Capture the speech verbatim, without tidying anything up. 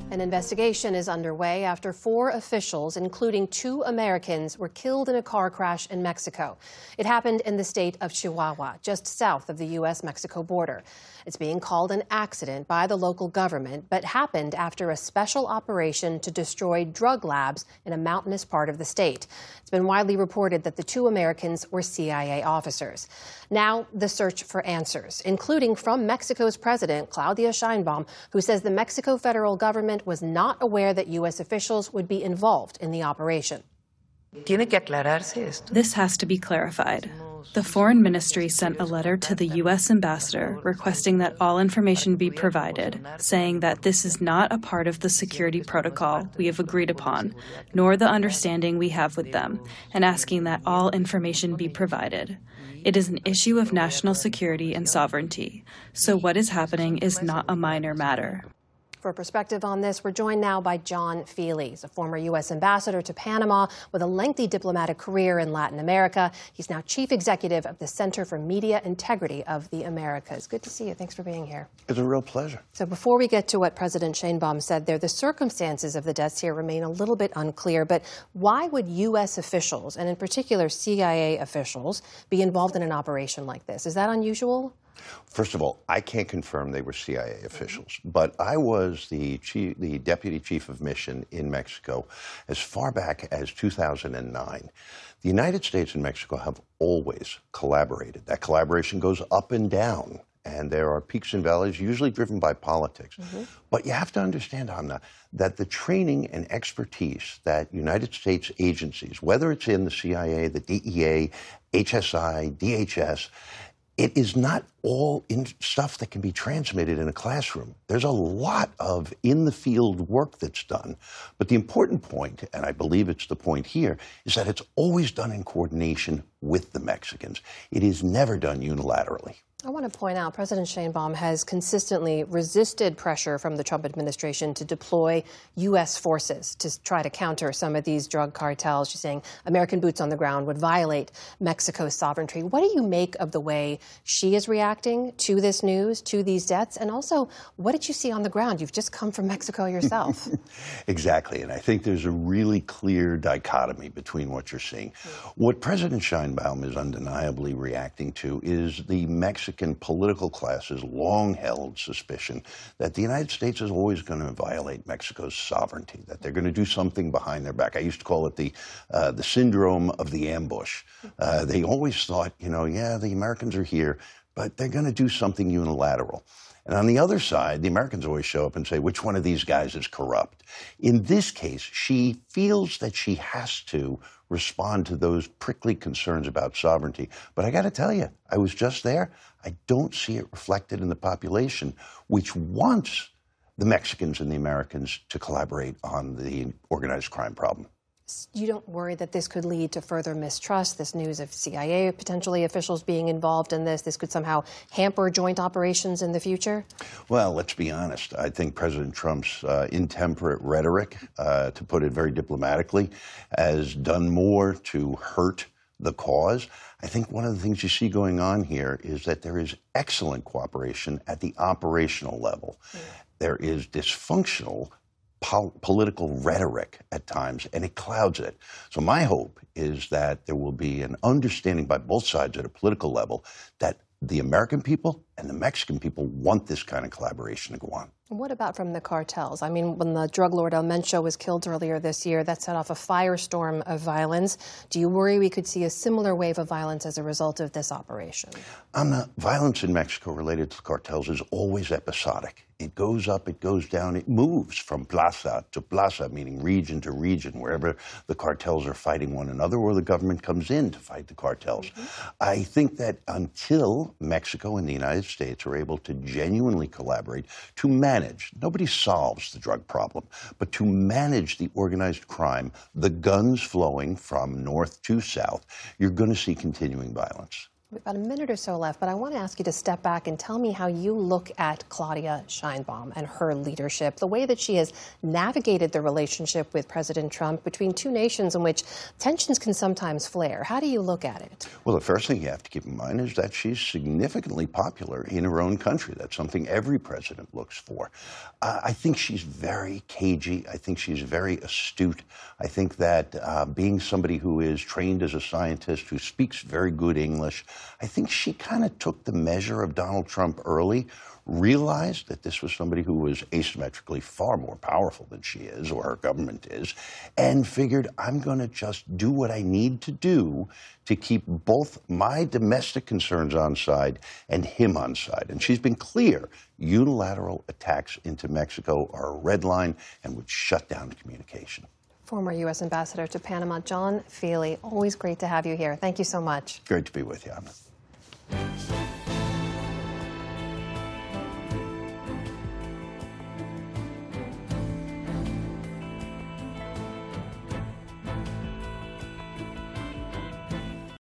An investigation is underway after four officials, including two Americans, were killed in a car crash in Mexico. It happened in the state of Chihuahua, just south of the U S Mexico border. It's being called an accident by the local government, but happened after a special operation to destroy drug labs in a mountainous part of the state. It's been widely reported that the two Americans were C I A officers. Now, the search for answers, including from Mexico's president, Claudia Sheinbaum, who says the Mexico federal government was not aware that U S officials would be involved in the operation. This has to be clarified. The Foreign Ministry sent a letter to the U S ambassador requesting that all information be provided, saying that this is not a part of the security protocol we have agreed upon, nor the understanding we have with them, and asking that all information be provided. It is an issue of national security and sovereignty, so what is happening is not a minor matter. For perspective on this, we're joined now by John Feely. He's a former U S ambassador to Panama with a lengthy diplomatic career in Latin America. He's now chief executive of the Center for Media Integrity of the Americas. Good to see you. Thanks for being here. It's a real pleasure. So before we get to what President Sheinbaum said there, the circumstances of the deaths here remain a little bit unclear. But why would U S officials, and in particular C I A officials, be involved in an operation like this? Is that unusual? First of all, I can't confirm they were C I A officials, but I was the chief, the deputy chief of mission in Mexico as far back as two thousand nine. The United States and Mexico have always collaborated. That collaboration goes up and down, and there are peaks and valleys, usually driven by politics. Mm-hmm. But you have to understand, Amna, that the training and expertise that United States agencies, whether it's in the C I A, the D E A, H S I, D H S, it is not all in stuff that can be transmitted in a classroom. There's a lot of in-the-field work that's done. But the important point, and I believe it's the point here, is that it's always done in coordination with the Mexicans. It is never done unilaterally. I want to point out President Sheinbaum has consistently resisted pressure from the Trump administration to deploy U S forces to try to counter some of these drug cartels. She's saying American boots on the ground would violate Mexico's sovereignty. What do you make of the way she is reacting to this news, to these deaths? And also, what did you see on the ground? You've just come from Mexico yourself. Exactly. And I think there's a really clear dichotomy between what you're seeing. Mm-hmm. What President Sheinbaum is undeniably reacting to is the Mexican Mexican political class's long-held suspicion that the United States is always going to violate Mexico's sovereignty, that they're going to do something behind their back. I used to call it the uh, the syndrome of the ambush. Uh, they always thought, you know, yeah, the Americans are here, but they're going to do something unilateral. And on the other side, the Americans always show up and say, which one of these guys is corrupt? In this case, she feels that she has to respond to those prickly concerns about sovereignty. But I got to tell you, I was just there. I don't see it reflected in the population, which wants the Mexicans and the Americans to collaborate on the organized crime problem. You don't worry that this could lead to further mistrust, this news of C I A potentially officials being involved in this, this could somehow hamper joint operations in the future? Well, let's be honest. I think President Trump's uh, intemperate rhetoric, uh, to put it very diplomatically, has done more to hurt the cause. I think one of the things you see going on here is that there is excellent cooperation at the operational level. Yeah. There is dysfunctional Pol- political rhetoric at times, and it clouds it. So my hope is that there will be an understanding by both sides at a political level that the American people and the Mexican people want this kind of collaboration to go on. What about from the cartels? I mean, when the drug lord El Mencho was killed earlier this year, that set off a firestorm of violence. Do you worry we could see a similar wave of violence as a result of this operation? Um, the violence in Mexico related to cartels is always episodic. It goes up, it goes down, it moves from plaza to plaza, meaning region to region, wherever the cartels are fighting one another or the government comes in to fight the cartels. Mm-hmm. I think that until Mexico and the United States are able to genuinely collaborate to manage, nobody solves the drug problem, but to manage the organized crime, the guns flowing from north to south, you're going to see continuing violence. We've got a minute or so left, but I want to ask you to step back and tell me how you look at Claudia Sheinbaum and her leadership, the way that she has navigated the relationship with President Trump between two nations in which tensions can sometimes flare. How do you look at it? Well, the first thing you have to keep in mind is that she's significantly popular in her own country. That's something every president looks for. Uh, I think she's very cagey. I think she's very astute. I think that uh, being somebody who is trained as a scientist, who speaks very good English, I think she kind of took the measure of Donald Trump early, realized that this was somebody who was asymmetrically far more powerful than she is, or her government is, and figured, I'm going to just do what I need to do to keep both my domestic concerns on side and him on side. And she's been clear, unilateral attacks into Mexico are a red line and would shut down communication. Former U S Ambassador to Panama, John Feely, always great to have you here. Thank you so much. Great to be with you, Anna.